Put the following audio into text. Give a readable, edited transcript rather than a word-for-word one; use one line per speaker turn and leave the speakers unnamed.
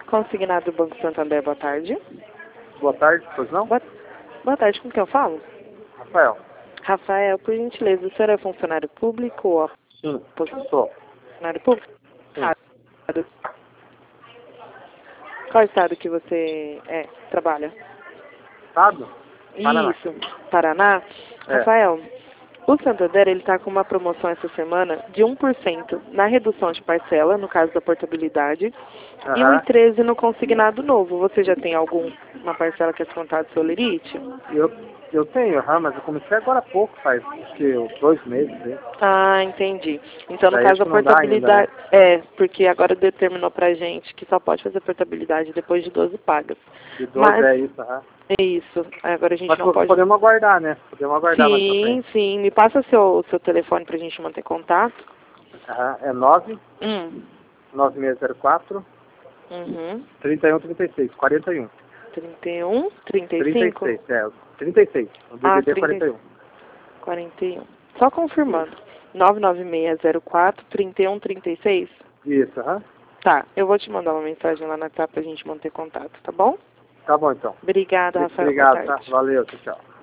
Consignado do Banco Santander, boa tarde.
Boa tarde, pois não?
Boa tarde, com quem eu falo?
Rafael.
Rafael, por gentileza, o senhor é funcionário público ou
Sim, sou.
funcionário público?
Sim.
Qual estado que você trabalha?
Estado? Paraná.
Isso, Paraná.
É.
Rafael, o Santander ele está com uma promoção essa semana de 1% na redução de parcela, no caso da portabilidade, e
Aham.
1,13 no consignado novo. Você já tem alguma parcela que é descontada do seu lerite?
Eu tenho, mas eu comecei agora há pouco, faz acho que uns 2 meses. Hein?
Ah, entendi. Então, no
Daí
caso
acho
da
que não dá ainda,
portabilidade...
né?
porque agora determinou pra gente que só pode fazer portabilidade depois de 12 pagas.
De 12
Mas,
é isso,
é isso. Agora a gente
Mas
não pode...
podemos aguardar, né? Podemos aguardar mais pra
Sim,
frente.
sim. Me passa seu telefone pra gente manter contato.
É 9
Hum.
9604
Uhum.
3136, 41.
31, 35?
36, 36. O
Ah,
DDD é 41.
41. Só confirmando. 99604-3136?
Isso,
Tá, eu vou te mandar uma mensagem lá na WhatsApp pra gente manter contato, tá bom?
Tá bom, então.
Obrigada, Rafael. Boa
Obrigado, tá?
tarde.
Valeu, tchau.